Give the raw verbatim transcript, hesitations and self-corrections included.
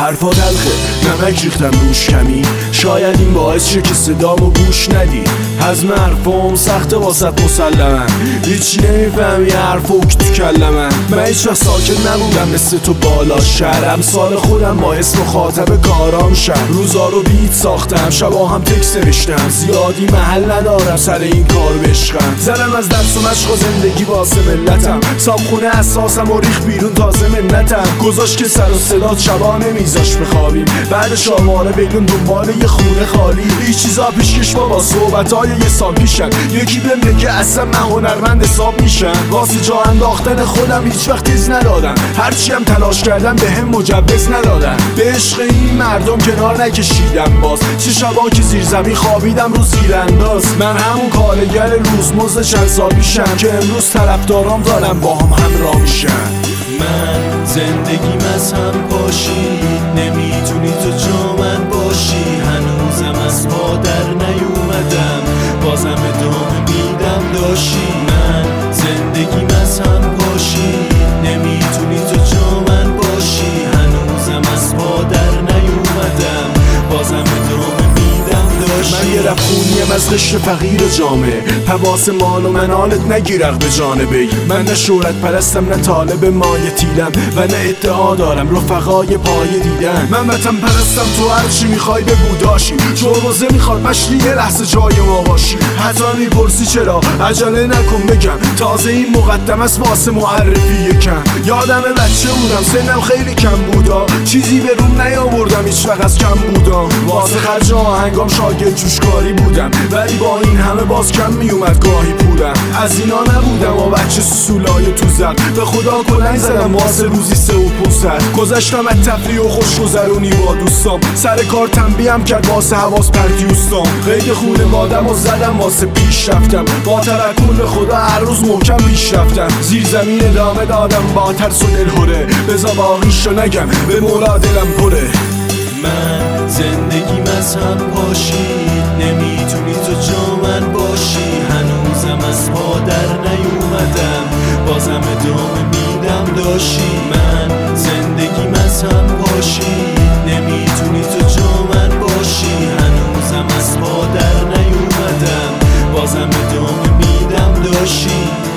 حرفا تلخه نمک ریختم روش کمی، شاید این باعث شه که صدامو گوش ندی. هضم حرفام سخته واسط مسلمن، هیچی نمیفهمی حرفو که تو کلمن. من هیچ وقت ساکت نبودم مثل تو بالا شهر، امثال خودم با اسم مخاطب کارام شهر. روزا رو بیت ساختم، شبا هم تکست نوشتم، زیادی محل ندارم سر این کار بشقم. زدم از درس و مشق و زندگی واسه ملتم، صابخونه اساسم و ریخ بیرون تازه منتم. گذاشت که سر و صدات شبا نمیذاش بخوابیم، بعدش آواره بیلون دنبال یه خونه خالی. هیچ چیزا پیشکش بابا صحبتای یه سال پیشن، یکی بهم بگه اصلا من هنرمند حساب میشن. واسه جا انداختن خودم هیچ وقت تیز ندادم، هرچی هم تلاش کردم به هم مجوز ندادن. به عشق این مردم کنار نکشیدم باز، چه شبا که زیر زمین خوابیدم رو زیرانداز. من همون کارگر روزمزد چند سال پیشم که امروز طرفدارام دارم با هم همراه میشن. من زندگیم از هم پاشی، نمیتونی تو جا من باشی. هنوزم از پا در نیومدم، بازم ادامه میدم داشی. من زندگیم از هم پاشی، نمیتونی تو جا من باشی. هنوزم از پا در نیومدم، بازم ادامه میدم داشی. من یه رفخونیم از قشر فقیر جامعه، حواس مال و منالت نگیرق به جانبه. من نه شهرت پرستم نه طالب مایه تیلم، و نه ادعا دارم رفقای پایه دیدن. من وطن پرستم، تو هرچی میخوای بگو داشی. جربوزه میخواد مشتی یه لحظه جای ما باشی. حتی میپرسی چرا عجله نکن بگم، تازه این مقدم است واسه معرفی یکم. یادم بچه بودم سنم خیلی کم بودا، چیزی به روم نیاوردم هیچ وقت از کم بودم. واسه خرج آهنگام شاگرد جوشکاری بودم، ولی با این همه باز کم میومد گاهی پولم. از اینا نبودم و بچه سولای تو زد، به خدا کلنگ زدم واسه روزی سه و پونصد. گذشتم از تفریح و خوشگذرونی با دوستام، سر کار تنبیهم کرد واسه حواس پرتیوستام. قید خونه بادم و زدم واسه پیش رفتم، با توکل به خدا هر روز محکم پیش رفتم. زیر زمین ادامه دادم با ترس و دلهوره، بذار باقیشو نگم به مولا دلم پره. من زندگیم از هم پاشی، نمیتونی تو جا من باشی. هنوزم از پا در نیومدم، بازم ادامه میدم داشی. من زندگیم از هم پاشی، نمیتونی تو جا من باشی. هنوزم از پا در نیومدم، بازم ادامه میدم داشی.